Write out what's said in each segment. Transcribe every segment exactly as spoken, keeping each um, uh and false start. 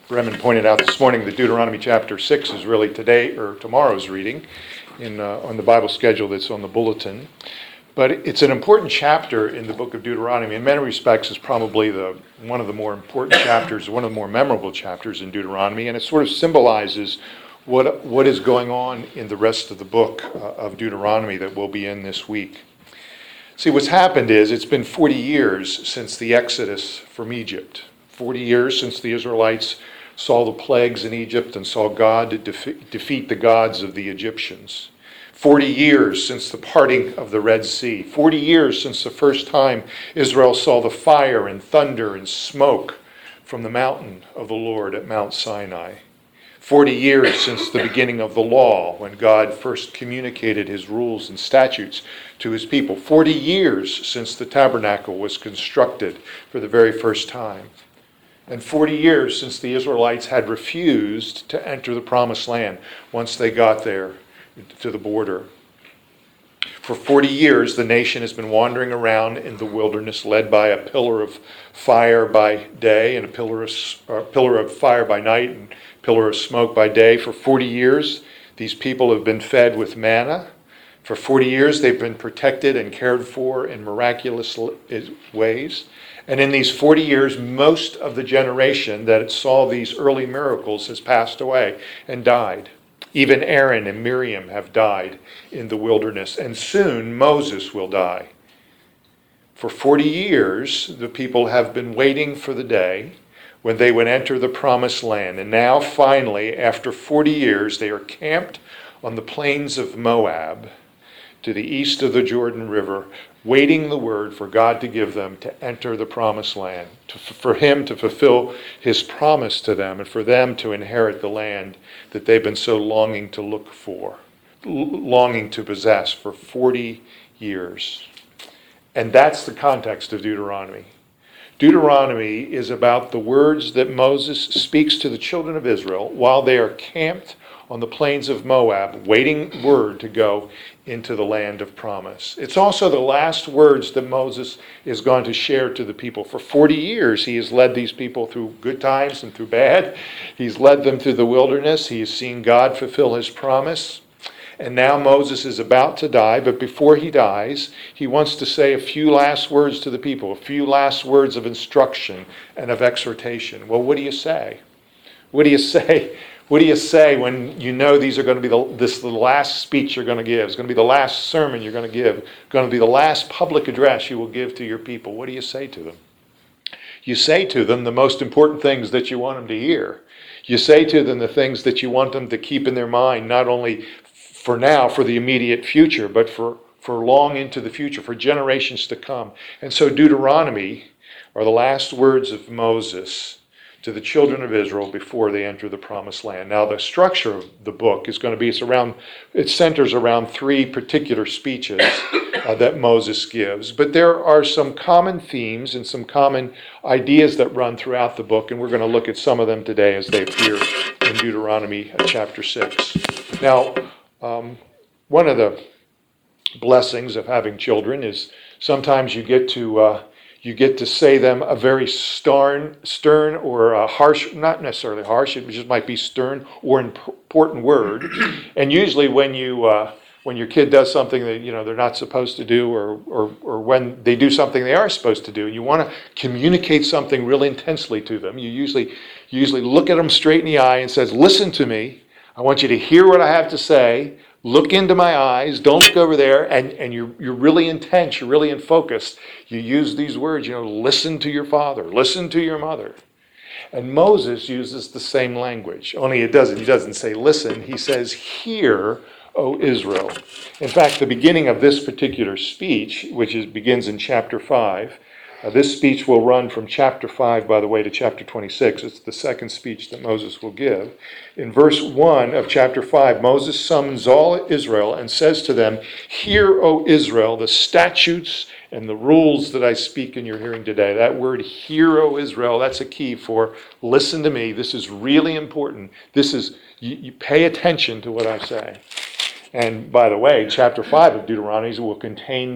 Bremen pointed out this morning that Deuteronomy chapter six is really today or tomorrow's reading in uh, on the Bible schedule that's on the bulletin. But it's an important chapter in the book of Deuteronomy. In many respects, it's probably the one of the more important chapters, one of the more memorable chapters in Deuteronomy, and it sort of symbolizes what what is going on in the rest of the book uh, of Deuteronomy that we'll be in this week. See, what's happened is it's been forty years since the Exodus from Egypt. forty years since the Israelites saw the plagues in Egypt and saw God defe- defeat the gods of the Egyptians. forty years since the parting of the Red Sea. forty years since the first time Israel saw the fire and thunder and smoke from the mountain of the Lord at Mount Sinai. forty years since the beginning of the law, when God first communicated his rules and statutes to his people. forty years since the tabernacle was constructed for the very first time. And forty years since the Israelites had refused to enter the promised land once they got there to the border. For forty years, the nation has been wandering around in the wilderness, led by a pillar of fire by day and a pillar of, uh, pillar of fire by night and pillar of smoke by day. For forty years, these people have been fed with manna. For forty years, they've been protected and cared for in miraculous ways. And in these forty years, most of the generation that saw these early miracles has passed away and died. Even Aaron and Miriam have died in the wilderness, and soon Moses will die. For forty years, the people have been waiting for the day when they would enter the promised land. And now, finally, after forty years, they are camped on the plains of Moab to the east of the Jordan River, waiting the word for God to give them to enter the promised land, to, for him to fulfill his promise to them, and for them to inherit the land that they've been so longing to look for, longing to possess for forty years. And that's the context of Deuteronomy. Deuteronomy is about the words that Moses speaks to the children of Israel while they are camped on the plains of Moab, waiting word to go into the land of promise. It's also the last words that Moses is going to share to the people. For forty years, he has led these people through good times and through bad. He's led them through the wilderness. He has seen God fulfill his promise. And now Moses is about to die, but before he dies, he wants to say a few last words to the people, a few last words of instruction and of exhortation. Well, what do you say? What do you say? What do you say when you know these are going to be the this the last speech you're going to give? It's going to be the last sermon you're going to give. Going to be the last public address you will give to your people. What do you say to them? You say to them the most important things that you want them to hear. You say to them the things that you want them to keep in their mind, not only for now, for the immediate future, but for, for long into the future, for generations to come. And so Deuteronomy are the last words of Moses to the children of Israel before they enter the promised land. Now, the structure of the book is going to be, it's around, it centers around three particular speeches uh, that Moses gives. But there are some common themes and some common ideas that run throughout the book, and we're going to look at some of them today as they appear in Deuteronomy uh, chapter six. Now, um, one of the blessings of having children is sometimes you get to uh, You get to say them a very stern, stern or a harsh, not necessarily harsh, it just might be stern or important word. And usually when you, uh, when your kid does something that you know they're not supposed to do, or, or, or when they do something they are supposed to do, and you want to communicate something really intensely to them, you usually, you usually look at them straight in the eye and says, "Listen to me. I want you to hear what I have to say. Look into my eyes. Don't look over there." And, and you're you're really intense. You're really in focus. You use these words, you know, listen to your father. Listen to your mother. And Moses uses the same language. Only it doesn't. He doesn't say listen. He says, "Hear, O Israel." In fact, the beginning of this particular speech, which is, begins in chapter five, Uh, this speech will run from chapter five, by the way, to chapter twenty-six. It's the second speech that Moses will give. In verse one of chapter five, Moses summons all Israel and says to them, "Hear, O Israel, the statutes and the rules that I speak in your hearing today." That word, "hear, O Israel," that's a key for listen to me. This is really important. This is, you, you pay attention to what I say. And by the way, chapter five of Deuteronomy will contain the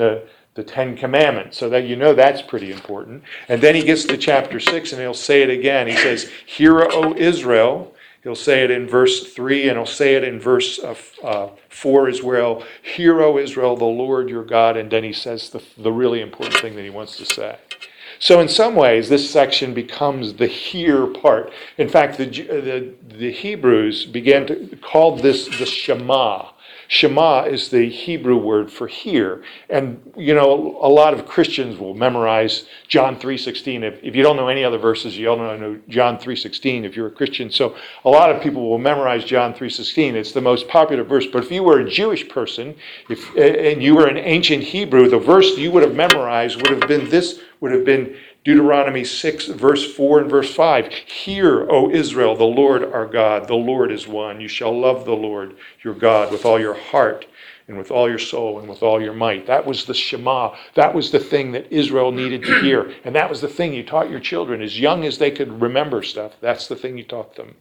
the Ten Commandments, so that you know that's pretty important. And then he gets to chapter six, and he'll say it again. He says, "Hear, O Israel." He'll say it in verse three, and he'll say it in verse uh, uh, four as well. "Hear, O Israel, the Lord your God." And then he says the, the really important thing that he wants to say. So in some ways, this section becomes the hear part. In fact, the, the, the Hebrews began to call this the Shema. Shema is the Hebrew word for hear. And, you know, a lot of Christians will memorize John three sixteen. If, if you don't know any other verses, you all know John three sixteen if you're a Christian. So a lot of people will memorize John three sixteen. It's the most popular verse. But if you were a Jewish person, if and you were an ancient Hebrew, the verse you would have memorized would have been this, would have been Deuteronomy six, verse four and verse five. "Hear, O Israel, the Lord our God, the Lord is one. You shall love the Lord your God with all your heart and with all your soul and with all your might." That was the Shema. That was the thing that Israel needed to hear. And that was the thing you taught your children. As young as they could remember stuff, that's the thing you taught them.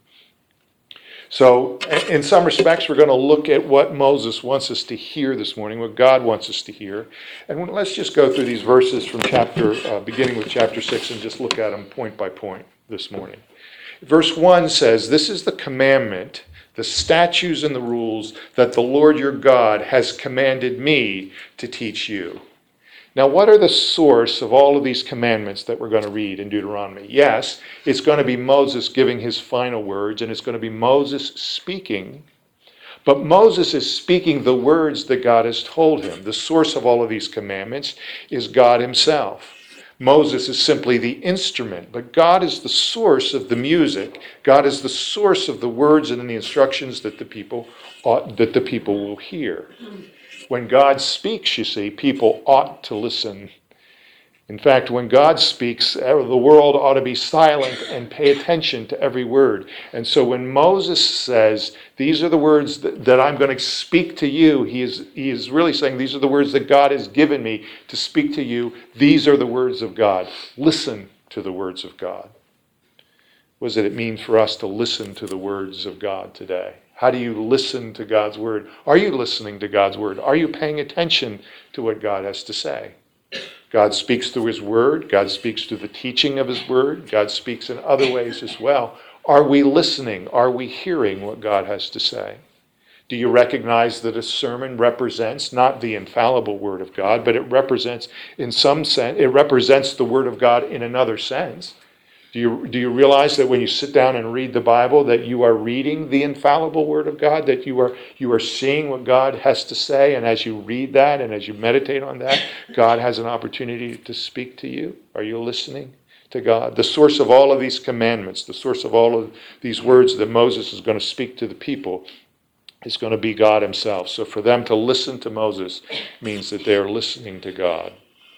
So in some respects, we're going to look at what Moses wants us to hear this morning, what God wants us to hear. And let's just go through these verses from chapter, uh, beginning with chapter six, and just look at them point by point this morning. Verse one says, "This is the commandment, the statutes and the rules that the Lord your God has commanded me to teach you." Now, what are the source of all of these commandments that we're going to read in Deuteronomy? Yes, it's going to be Moses giving his final words, and it's going to be Moses speaking. But Moses is speaking the words that God has told him. The source of all of these commandments is God himself. Moses is simply the instrument, but God is the source of the music. God is the source of the words and the instructions that the people ought, that the people will hear. When God speaks, you see, people ought to listen. In fact, when God speaks, the world ought to be silent and pay attention to every word. And so when Moses says, "These are the words that, that I'm going to speak to you," he is, he is really saying, "These are the words that God has given me to speak to you. These are the words of God. Listen to the words of God." What does it mean for us to listen to the words of God today? How do you listen to God's word? Are you listening to God's word? Are you paying attention to what God has to say? God speaks through his word. God speaks through the teaching of his word. God speaks in other ways as well. Are we listening? Are we hearing what God has to say? Do you recognize that a sermon represents not the infallible word of God, but it represents, in some sense, it represents the word of God in another sense? Do you, do you realize that when you sit down and read the Bible that you are reading the infallible Word of God, that you are you are seeing what God has to say, and as you read that and as you meditate on that, God has an opportunity to speak to you? Are you listening to God? The source of all of these commandments, the source of all of these words that Moses is going to speak to the people is going to be God himself. So for them to listen to Moses means that they are listening to God.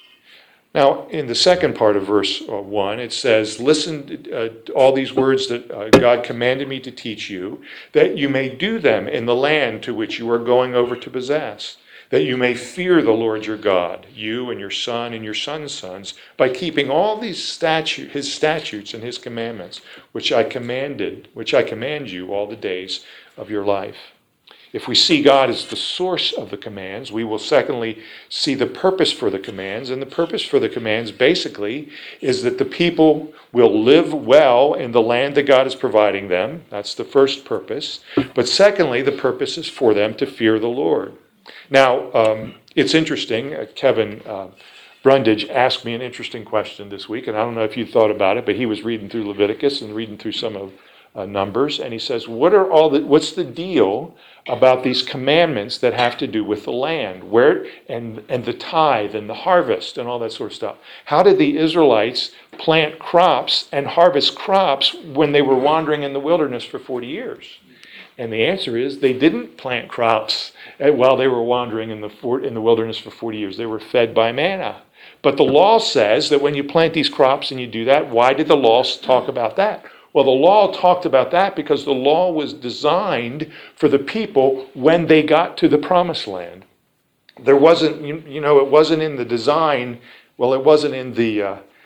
Now, in the second part of verse one, it says, "Listen uh, to all these words that uh, God commanded me to teach you, that you may do them in the land to which you are going over to possess, that you may fear the Lord your God, you and your son and your son's sons, by keeping all these statute, his statutes and his commandments, which I commanded, which I command you all the days of your life." If we see God as the source of the commands, we will secondly see the purpose for the commands. And the purpose for the commands basically is that the people will live well in the land that God is providing them. That's the first purpose. But secondly, the purpose is for them to fear the Lord. Now, um, it's interesting. Uh, Kevin uh, Brundage asked me an interesting question this week, and I don't know if you thought about it, but he was reading through Leviticus and reading through some of Uh, Numbers, and he says, "What are all the? What's the deal about these commandments that have to do with the land, where and and the tithe and the harvest and all that sort of stuff? How did the Israelites plant crops and harvest crops when they were wandering in the wilderness for forty years?" And the answer is they didn't plant crops while they were wandering in the for, in the wilderness for forty years. They were fed by manna. But the law says that when you plant these crops and you do that, why did the law talk about that? Well, the law talked about that because the law was designed for the people when they got to the promised land. There wasn't, you, you know, it wasn't in the design, well, it wasn't in the uh,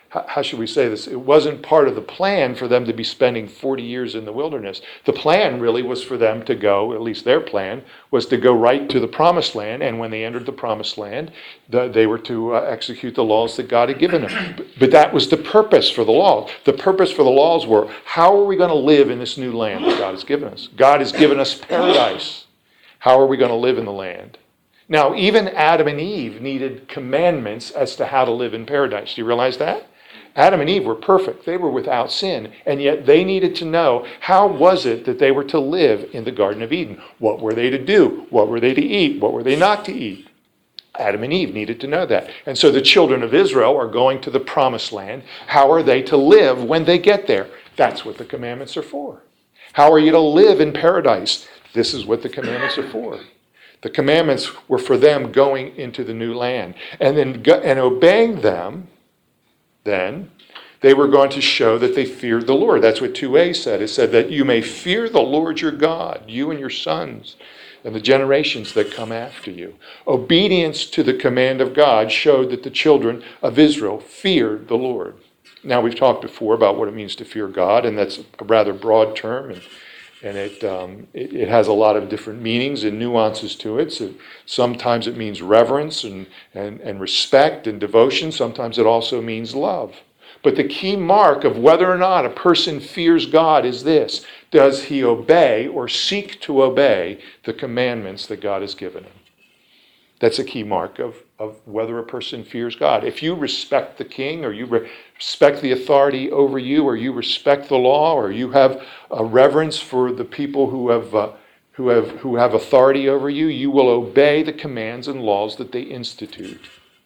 how, how should we say this? It wasn't part of the plan for them to be spending forty years in the wilderness. The plan really was for them to go, at least their plan, was to go right to the promised land. And when they entered the promised land, the, they were to uh, execute the laws that God had given them. But, but that was the purpose for the laws. The purpose for the laws were, how are we going to live in this new land that God has given us? God has given us paradise. How are we going to live in the land? Now, even Adam and Eve needed commandments as to how to live in paradise. Do you realize that? Adam and Eve were perfect. They were without sin. And yet they needed to know, how was it that they were to live in the Garden of Eden? What were they to do? What were they to eat? What were they not to eat? Adam and Eve needed to know that. And so the children of Israel are going to the promised land. How are they to live when they get there? That's what the commandments are for. How are you to live in paradise? This is what the commandments are for. The commandments were for them going into the new land. And then and obeying them, then, they were going to show that they feared the Lord. That's what two A said. It said that you may fear the Lord your God, you and your sons, and the generations that come after you. Obedience to the command of God showed that the children of Israel feared the Lord. Now, we've talked before about what it means to fear God, and that's a rather broad term, and And it, um, it it has a lot of different meanings and nuances to it. So sometimes it means reverence and, and, and respect and devotion. Sometimes it also means love. But the key mark of whether or not a person fears God is this: does he obey or seek to obey the commandments that God has given him? That's a key mark of, of whether a person fears God. If you respect the king, or you respect the authority over you, or you respect the law, or you have a reverence for the people who have uh, who have who have authority over you, you will obey the commands and laws that they institute.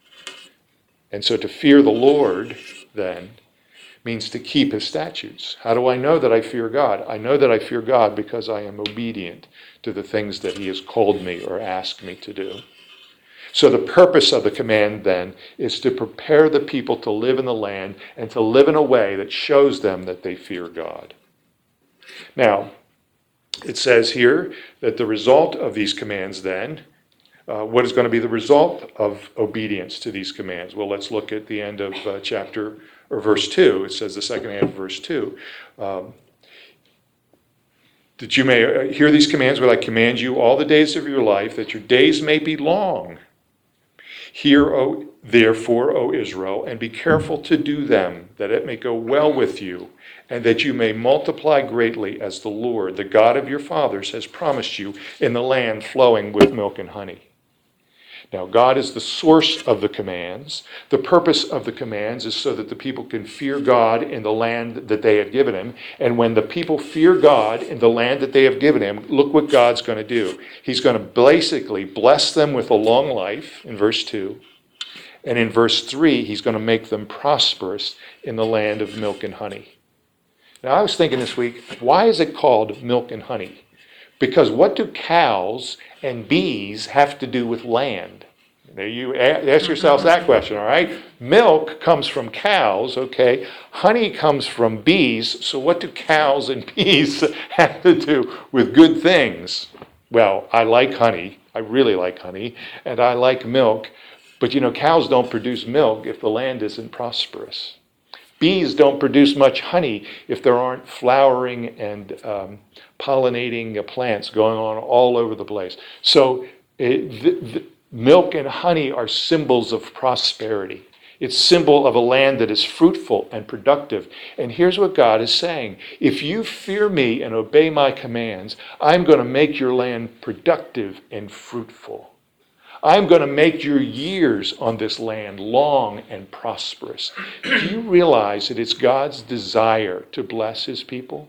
And so to fear the Lord, then, means to keep his statutes. How do I know that I fear God? I know that I fear God because I am obedient to the things that he has called me or asked me to do. So the purpose of the command, then, is to prepare the people to live in the land and to live in a way that shows them that they fear God. Now, it says here that the result of these commands, then, uh, what is going to be the result of obedience to these commands? Well, let's look at the end of uh, chapter, or verse two. It says the second half of verse two. Um, that you may hear these commands where I command you all the days of your life, that your days may be long. Hear, O, therefore, O Israel, and be careful to do them, that it may go well with you, and that you may multiply greatly, as the Lord, the God of your fathers, has promised you, in the land flowing with milk and honey. Now, God is the source of the commands. The purpose of the commands is so that the people can fear God in the land that they have given him. And when the people fear God in the land that they have given him, look what God's going to do. He's going to basically bless them with a long life, in verse two. And in verse three, he's going to make them prosperous in the land of milk and honey. Now, I was thinking this week, why is it called milk and honey? Because what do cows and bees have to do with land? There you ask yourselves that question, all right? Milk comes from cows, okay? Honey comes from bees. So what do cows and bees have to do with good things? Well, I like honey. I really like honey. And I like milk. But, you know, cows don't produce milk if the land isn't prosperous. Bees don't produce much honey if there aren't flowering and um, pollinating plants going on all over the place. So it, the, the milk and honey are symbols of prosperity. It's symbol of a land that is fruitful and productive. And here's what God is saying. If you fear me and obey my commands, I'm going to make your land productive and fruitful. I'm going to make your years on this land long and prosperous. Do you realize that it's God's desire to bless his people?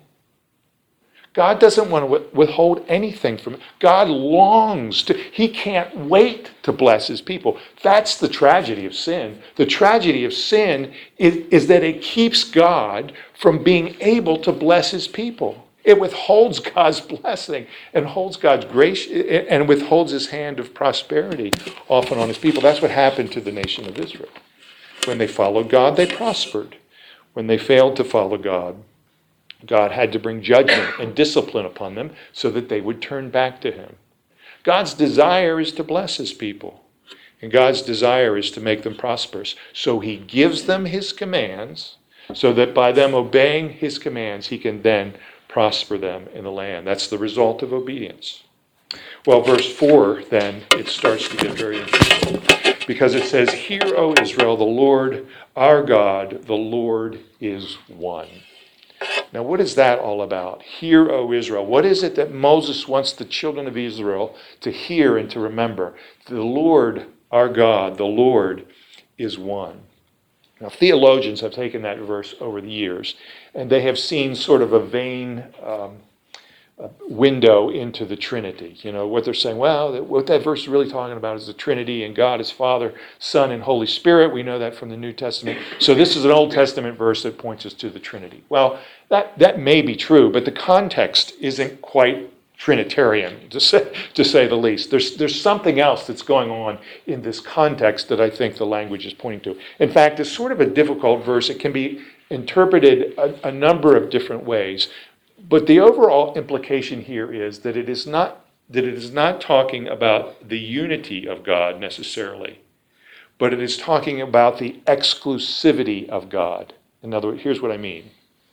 God doesn't want to withhold anything from it. God longs to, he can't wait to bless his people. That's the tragedy of sin. The tragedy of sin is, is that it keeps God from being able to bless his people. It withholds God's blessing and holds God's grace and withholds his hand of prosperity often on his people. That's what happened to the nation of Israel. When they followed God, they prospered. When they failed to follow God, God had to bring judgment and discipline upon them so that they would turn back to him. God's desire is to bless his people. And God's desire is to make them prosperous. So he gives them his commands so that by them obeying his commands, he can then prosper them in the land. That's the result of obedience. Well, verse four, then, it starts to get very interesting. Because it says, "Hear, O Israel, the Lord our God, the Lord is one." Now, what is that all about? Hear, O Israel. What is it that Moses wants the children of Israel to hear and to remember? The Lord our God, the Lord is one. Now, theologians have taken that verse over the years, and they have seen sort of a vain um, a window into the Trinity. You know, what they're saying, well, that, what that verse is really talking about is the Trinity, and God is Father, Son, and Holy Spirit. We know that from the New Testament. So this is an Old Testament verse that points us to the Trinity. Well, that, that may be true, but the context isn't quite Trinitarian, to say, to say the least. There's, there's something else that's going on in this context that I think the language is pointing to. In fact, it's sort of a difficult verse. It can be interpreted a, a number of different ways. But the overall implication here is that it is not that it is not talking about the unity of God necessarily, but it is talking about the exclusivity of God. In other words, here's what I mean.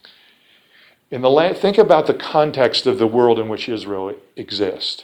In the land, think about the context of the world in which Israel exists.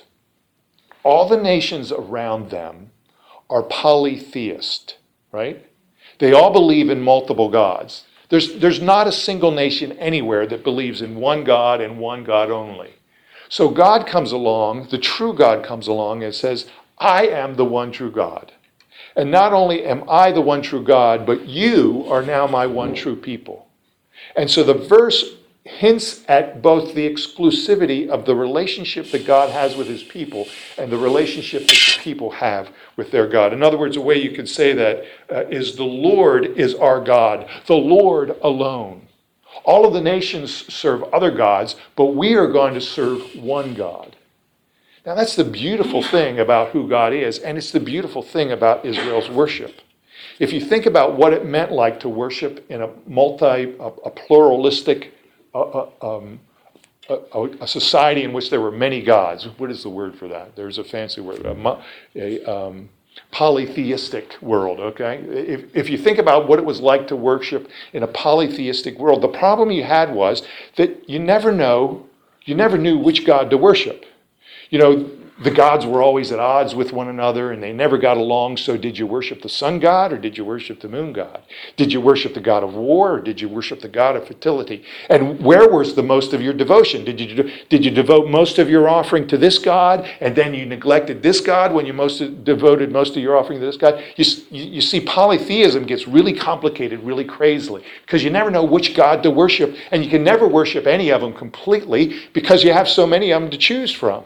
All the nations around them are polytheist, right? They all believe in multiple gods. There's, there's not a single nation anywhere that believes in one God and one God only. So God comes along, the true God comes along and says, I am the one true God. And not only am I the one true God, but you are now my one true people. And so the verse hints at both the exclusivity of the relationship that God has with his people and the relationship that the people have with their God. In other words, a way you could say that uh, is the Lord is our God, the Lord alone. All of the nations serve other gods, but we are going to serve one God. Now that's the beautiful thing about who God is, and it's the beautiful thing about Israel's worship. If you think about what it meant like to worship in a multi, a, a pluralistic A, um, a, a society in which there were many gods. What is the word for that? There's a fancy word. A, a um, polytheistic world, okay? If, if you think about what it was like to worship in a polytheistic world, the problem you had was that you never know, you never knew which God to worship. You know, the gods were always at odds with one another and they never got along. So did you worship the sun god or did you worship the moon god? Did you worship the god of war or did you worship the god of fertility? And where was the most of your devotion? Did you, did you devote most of your offering to this god and then you neglected this god when you most devoted most of your offering to this god? You, you see, polytheism gets really complicated really crazily because you never know which god to worship, and you can never worship any of them completely because you have so many of them to choose from.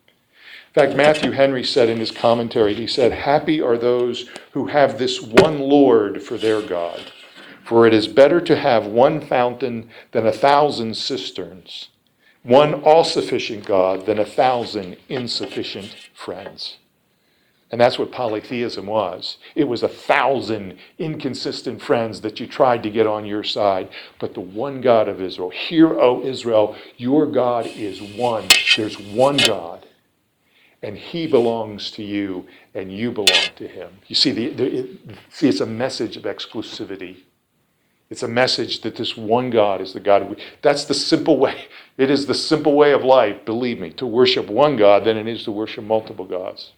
In fact, Matthew Henry said in his commentary, he said, "Happy are those who have this one Lord for their God, for it is better to have one fountain than a thousand cisterns, one all-sufficient God than a thousand insufficient friends." And that's what polytheism was. It was a thousand inconsistent friends that you tried to get on your side, but the one God of Israel. Hear, O Israel, your God is one. There's one God. And he belongs to you, and you belong to him. You see, the, the, it, see, it's a message of exclusivity. It's a message that this one God is the God. We, that's the simple way. It is the simple way of life, believe me, to worship one God than it is to worship multiple gods.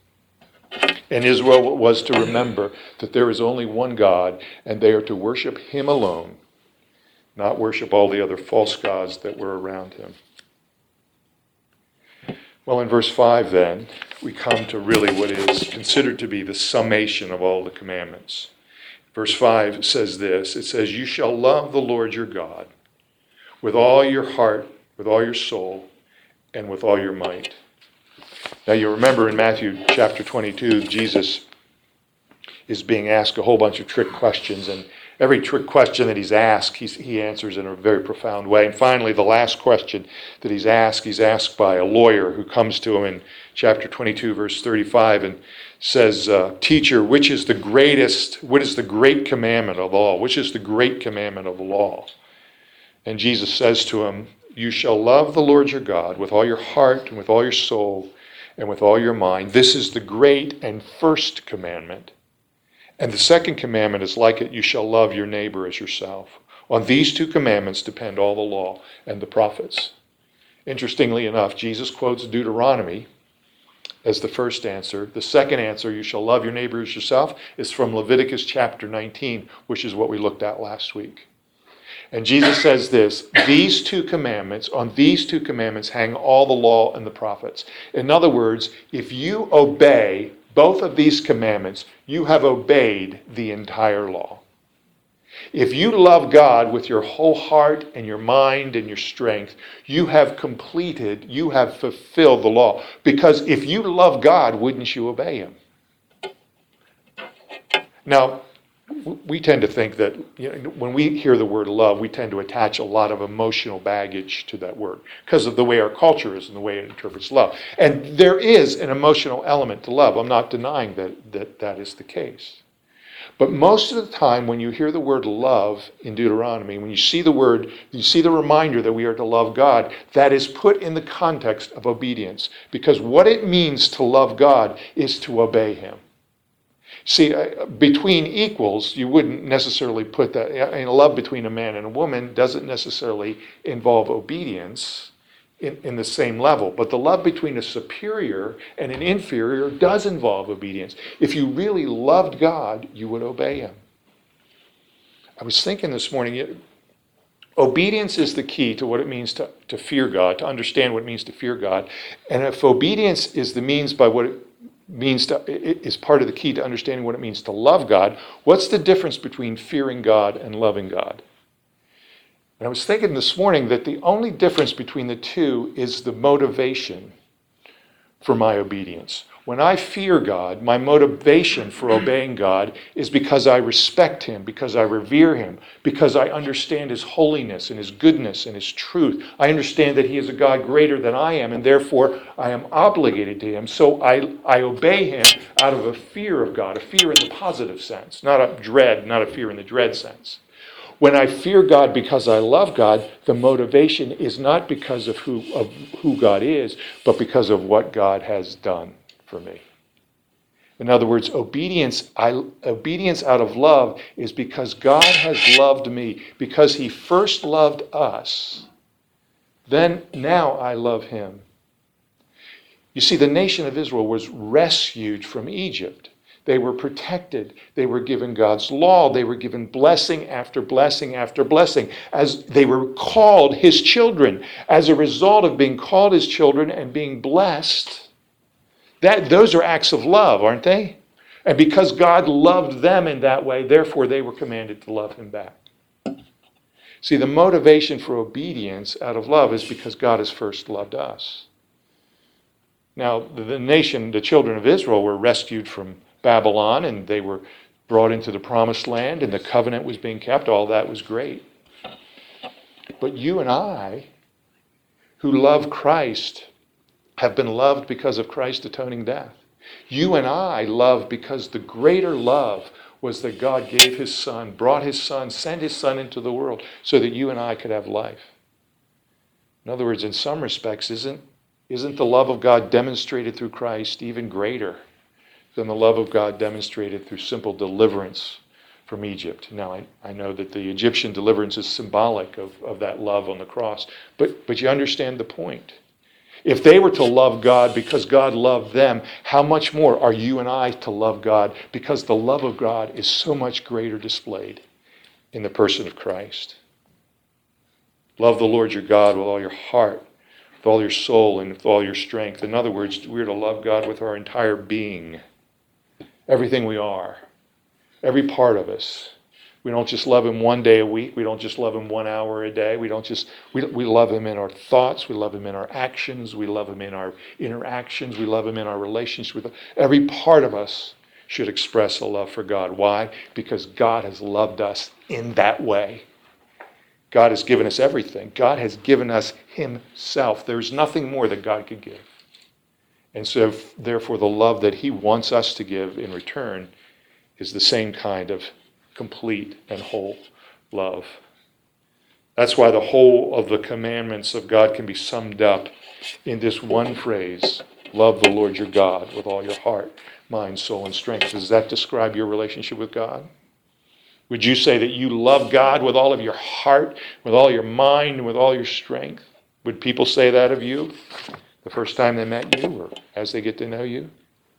And Israel was to remember that there is only one God, and they are to worship him alone, not worship all the other false gods that were around him. Well, in verse five, then, we come to really what is considered to be the summation of all the commandments. Verse five says this. It says, "You shall love the Lord your God with all your heart, with all your soul, and with all your might." Now, you remember in Matthew chapter twenty-two, Jesus is being asked a whole bunch of trick questions, and every trick question that he's asked, he's, he answers in a very profound way. And finally, the last question that he's asked, he's asked by a lawyer who comes to him in chapter twenty-two, verse thirty-five, and says, uh, "Teacher, which is the greatest, what is the great commandment of all? Which is the great commandment of the law?" And Jesus says to him, "You shall love the Lord your God with all your heart and with all your soul and with all your mind. This is the great and first commandment. And the second commandment is like it, you shall love your neighbor as yourself. On these two commandments depend all the law and the prophets. Interestingly enough, Jesus quotes Deuteronomy as the first answer. The second answer, you shall love your neighbor as yourself, is from Leviticus chapter nineteen, which is what we looked at last week. And Jesus says this, these two commandments, on these two commandments hang all the law and the prophets. In other words, if you obey both of these commandments, you have obeyed the entire law. If you love God with your whole heart and your mind and your strength, you have completed, you have fulfilled the law. Because if you love God, wouldn't you obey him? Now, we tend to think that, you know, when we hear the word love, we tend to attach a lot of emotional baggage to that word because of the way our culture is and the way it interprets love. And there is an emotional element to love. I'm not denying that that, that is the case. But most of the time when you hear the word love in Deuteronomy, when you see the word, you see the reminder that we are to love God, that is put in the context of obedience. Because what it means to love God is to obey him. See, between equals, you wouldn't necessarily put that. I mean, love between a man and a woman doesn't necessarily involve obedience in, in the same level. But the love between a superior and an inferior does involve obedience. If you really loved God, you would obey him. I was thinking this morning, obedience is the key to what it means to, to fear God, to understand what it means to fear God. And if obedience is the means by what it means to, is part of the key to understanding what it means to love God, what's the difference between fearing God and loving God? And I was thinking this morning that the only difference between the two is the motivation for my obedience. When I fear God, my motivation for obeying God is because I respect him, because I revere him, because I understand his holiness and his goodness and his truth. I understand that he is a God greater than I am, and therefore I am obligated to him. So I, I obey him out of a fear of God, a fear in the positive sense, not a dread, not a fear in the dread sense. When I fear God because I love God, the motivation is not because of who, of who God is, but because of what God has done for me. In other words, obedience, I, obedience out of love is because God has loved me, because he first loved us. Then now I love him. You see, the nation of Israel was rescued from Egypt. They were protected. They were given God's law. They were given blessing after blessing after blessing as they were called his children. As a result of being called his children and being blessed, that those are acts of love, aren't they? And because God loved them in that way, therefore they were commanded to love him back. See, the motivation for obedience out of love is because God has first loved us. Now, the nation, the children of Israel, were rescued from Babylon, and they were brought into the promised land, and the covenant was being kept. All that was great. But you and I, who love Christ, have been loved because of Christ's atoning death. You and I love because the greater love was that God gave his son, brought his son, sent his son into the world so that you and I could have life. In other words, in some respects, isn't, isn't the love of God demonstrated through Christ even greater than the love of God demonstrated through simple deliverance from Egypt? Now, I, I know that the Egyptian deliverance is symbolic of, of that love on the cross, but, but you understand the point. If they were to love God because God loved them, how much more are you and I to love God because the love of God is so much greater displayed in the person of Christ? Love the Lord your God with all your heart, with all your soul, and with all your strength. In other words, we're to love God with our entire being. Everything we are, every part of us. We don't just love him one day a week. We don't just love him one hour a day. We don't just, we, we love him in our thoughts. We love him in our actions. We love him in our interactions. We love him in our relationships with him. Every part of us should express a love for God. Why? Because God has loved us in that way. God has given us everything. God has given us himself. There's nothing more that God could give. And so, therefore, the love that he wants us to give in return is the same kind of complete and whole love. That's why the whole of the commandments of God can be summed up in this one phrase: love the Lord your God with all your heart, mind, soul, and strength. Does that describe your relationship with God? Would you say that you love God with all of your heart, with all your mind, and with all your strength? Would people say that of you the first time they met you or as they get to know you?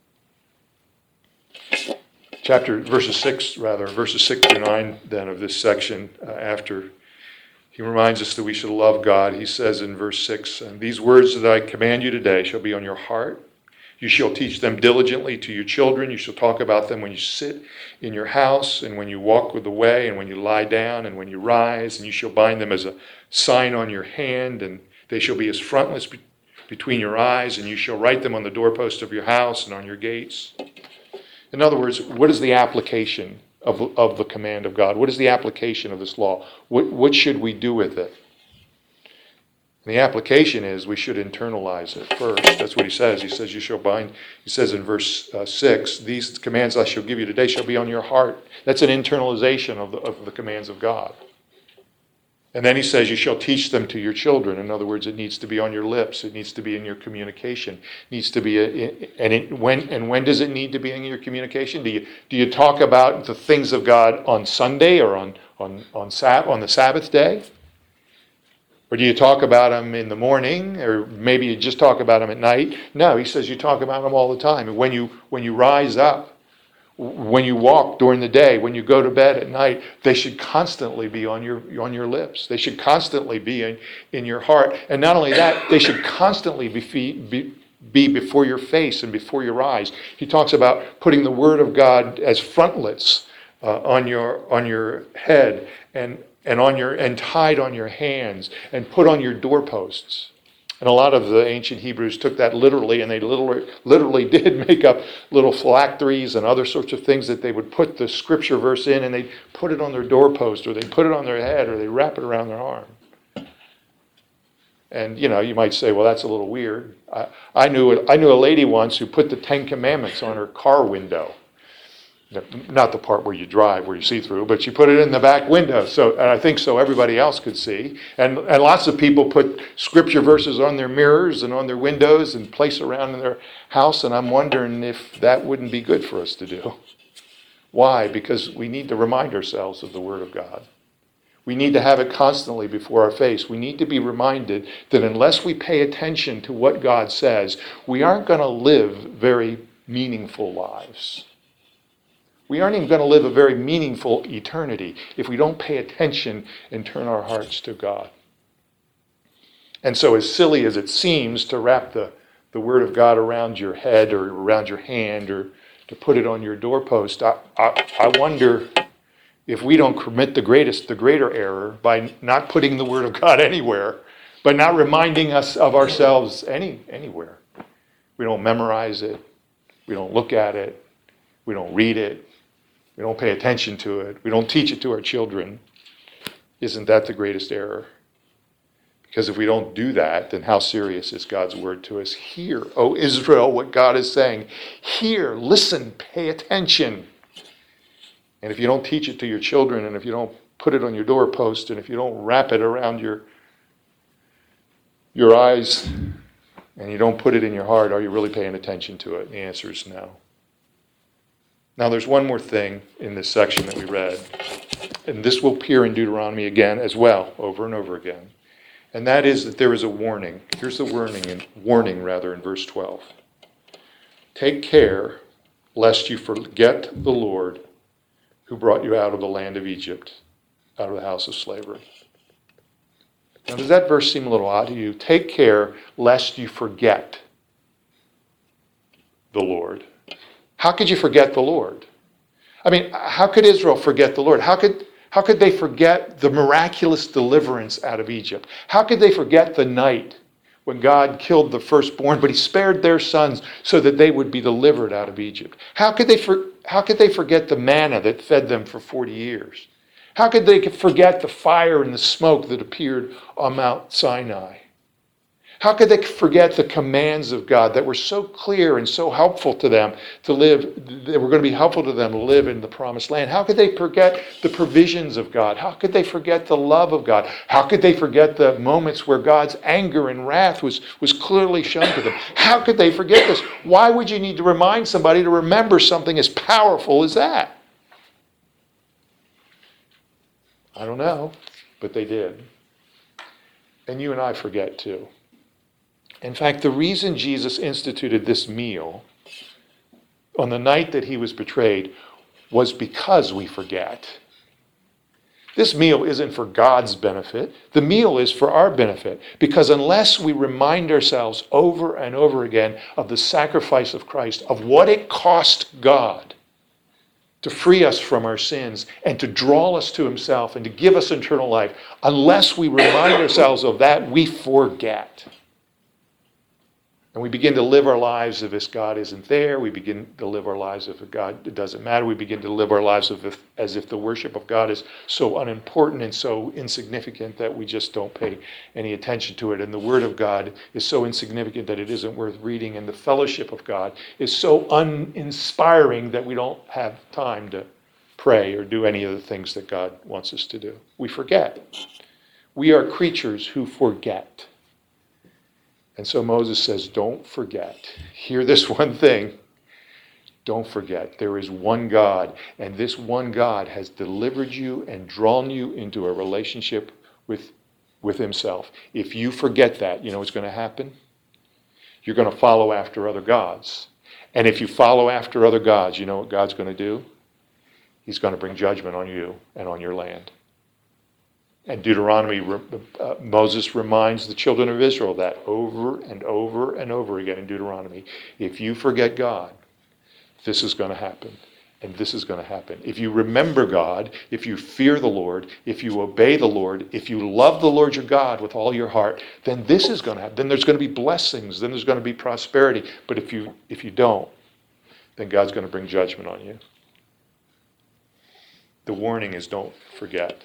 Chapter, verses six, rather, verses six through nine then of this section, uh, after he reminds us that we should love God, he says in verse six, "And these words that I command you today shall be on your heart. You shall teach them diligently to your children. You shall talk about them when you sit in your house and when you walk with the way and when you lie down and when you rise. And you shall bind them as a sign on your hand, and they shall be as frontlets be- between your eyes, and you shall write them on the doorpost of your house and on your gates." In other words, what is the application of, of the command of God? What is the application of this law? What, what should we do with it? And the application is we should internalize it first. That's what he says. He says, you shall bind, he says in verse uh, six, "These commands I shall give you today shall be on your heart." That's an internalization of the, of the commands of God. And then he says, you shall teach them to your children. In other words, it needs to be on your lips. It needs to be in your communication. It needs to be, a, and it, when and when does it need to be in your communication? Do you do you talk about the things of God on Sunday or on on on, Sab- on the Sabbath day? Or do you talk about them in the morning, or maybe you just talk about them at night? No, he says you talk about them all the time. And when you when you rise up, when you walk during the day, when you go to bed at night, they should constantly be on your on your lips. They should constantly be in, in your heart. And not only that, they should constantly be, be be before your face and before your eyes. He talks about putting the Word of God as frontlets uh, on your on your head and and on your and tied on your hands and put on your doorposts. And a lot of the ancient Hebrews took that literally, and they literally, literally did make up little phylacteries and other sorts of things that they would put the scripture verse in, and they'd put it on their doorpost, or they'd put it on their head, or they'd wrap it around their arm. And, you know, you might say, well, that's a little weird. I, I knew I knew a lady once who put the Ten Commandments on her car window. Not the part where you drive, where you see through, but you put it in the back window. So, and I think so everybody else could see. And and lots of people put scripture verses on their mirrors and on their windows and place around in their house. And I'm wondering if that wouldn't be good for us to do. Why? Because we need to remind ourselves of the Word of God. We need to have it constantly before our face. We need to be reminded that unless we pay attention to what God says, we aren't going to live very meaningful lives. We aren't even going to live a very meaningful eternity if we don't pay attention and turn our hearts to God. And so as silly as it seems to wrap the, the Word of God around your head or around your hand or to put it on your doorpost, I, I, I wonder if we don't commit the greatest, the greater error by not putting the Word of God anywhere, by not reminding us of ourselves any anywhere. We don't memorize it. We don't look at it. We don't read it. We don't pay attention to it. We don't teach it to our children. Isn't that the greatest error? Because if we don't do that, then how serious is God's word to us? Hear, O Israel, what God is saying. Hear, listen, pay attention. And if you don't teach it to your children, and if you don't put it on your doorpost, and if you don't wrap it around your, your eyes, and you don't put it in your heart, are you really paying attention to it? The answer is no. Now, there's one more thing in this section that we read, and this will appear in Deuteronomy again as well, over and over again, and that is that there is a warning. Here's the warning, in, warning rather, in verse twelve. Take care lest you forget the Lord who brought you out of the land of Egypt, out of the house of slavery. Now, does that verse seem a little odd to you? Take care lest you forget the Lord. How could you forget the Lord? I mean, how could Israel forget the Lord? How could, how could they forget the miraculous deliverance out of Egypt? How could they forget the night when God killed the firstborn, but he spared their sons so that they would be delivered out of Egypt? How could they, for, how could they forget the manna that fed them for forty years? How could they forget the fire and the smoke that appeared on Mount Sinai? How could they forget the commands of God that were so clear and so helpful to them to live, that were going to be helpful to them to live in the promised land? How could they forget the provisions of God? How could they forget the love of God? How could they forget the moments where God's anger and wrath was, was clearly shown to them? How could they forget this? Why would you need to remind somebody to remember something as powerful as that? I don't know, but they did. And you and I forget too. In fact, the reason Jesus instituted this meal on the night that he was betrayed was because we forget. This meal isn't for God's benefit. The meal is for our benefit. Because unless we remind ourselves over and over again of the sacrifice of Christ, of what it cost God to free us from our sins and to draw us to himself and to give us eternal life, unless we remind ourselves of that, we forget. And we begin to live our lives as if God isn't there. We begin to live our lives as if God, it doesn't matter. We begin to live our lives as if, as if the worship of God is so unimportant and so insignificant that we just don't pay any attention to it. And the Word of God is so insignificant that it isn't worth reading. And the fellowship of God is so uninspiring that we don't have time to pray or do any of the things that God wants us to do. We forget. We are creatures who forget. And so Moses says, don't forget. Hear this one thing. Don't forget. There is one God, and this one God has delivered you and drawn you into a relationship with, with himself. If you forget that, you know what's going to happen? You're going to follow after other gods. And if you follow after other gods, you know what God's going to do? He's going to bring judgment on you and on your land. And Deuteronomy, uh, Moses reminds the children of Israel that over and over and over again in Deuteronomy. If you forget God, this is going to happen. And this is going to happen. If you remember God, if you fear the Lord, if you obey the Lord, if you love the Lord your God with all your heart, then this is going to happen. Then there's going to be blessings. Then there's going to be prosperity. But if you if you don't, then God's going to bring judgment on you. The warning is don't forget.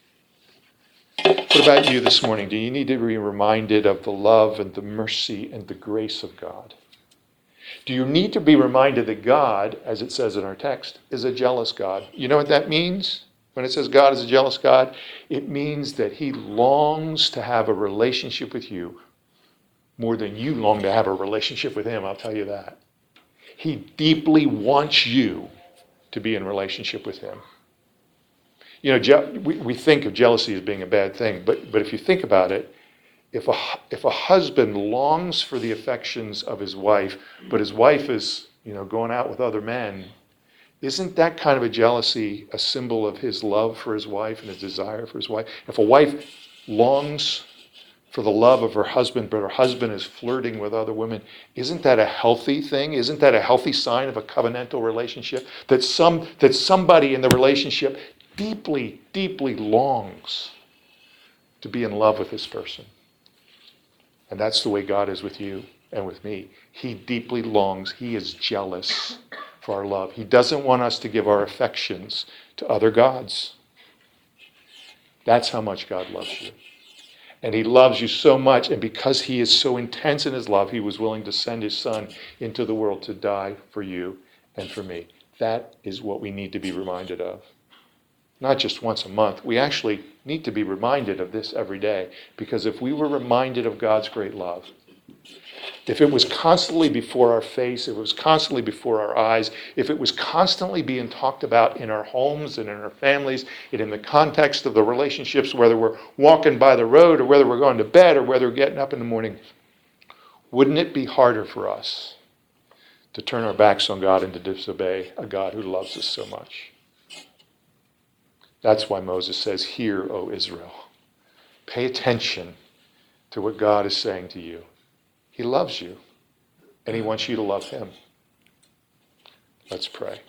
What about you this morning? Do you need to be reminded of the love and the mercy and the grace of God? Do you need to be reminded that God, as it says in our text, is a jealous God? You know what that means? When it says God is a jealous God, it means that he longs to have a relationship with you more than you long to have a relationship with him, I'll tell you that. He deeply wants you to be in relationship with him. You know, je- we, we think of jealousy as being a bad thing, but, but if you think about it, if a, if a husband longs for the affections of his wife, but his wife is, you know, going out with other men, isn't that kind of a jealousy a symbol of his love for his wife and his desire for his wife? If a wife longs for the love of her husband, but her husband is flirting with other women, isn't that a healthy thing? Isn't that a healthy sign of a covenantal relationship? That some that somebody in the relationship deeply, deeply longs to be in love with this person. And that's the way God is with you and with me. He deeply longs. He is jealous for our love. He doesn't want us to give our affections to other gods. That's how much God loves you. And he loves you so much, and because he is so intense in his love, he was willing to send his son into the world to die for you and for me. That is what we need to be reminded of. Not just once a month. We actually need to be reminded of this every day. Because if we were reminded of God's great love, if it was constantly before our face, if it was constantly before our eyes, if it was constantly being talked about in our homes and in our families, and in the context of the relationships, whether we're walking by the road or whether we're going to bed or whether we're getting up in the morning, wouldn't it be harder for us to turn our backs on God and to disobey a God who loves us so much? That's why Moses says, "Hear, O Israel." Pay attention to what God is saying to you. He loves you, and he wants you to love him. Let's pray.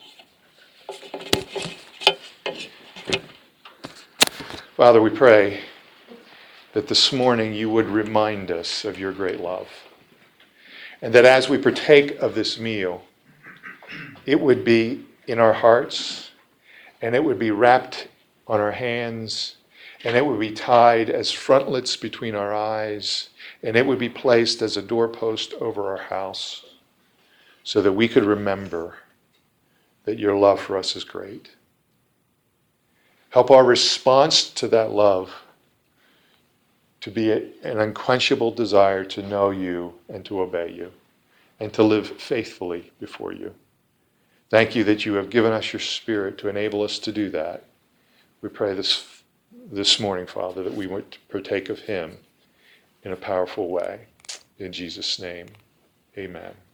Father, we pray that this morning you would remind us of your great love, and that as we partake of this meal, it would be in our hearts, and it would be wrapped on our hands, and it would be tied as frontlets between our eyes, and it would be placed as a doorpost over our house so that we could remember that your love for us is great. Help our response to that love to be a, an unquenchable desire to know you and to obey you and to live faithfully before you. Thank you that you have given us your Spirit to enable us to do that. We pray this this morning, Father, that we would partake of him in a powerful way. In Jesus' name, amen.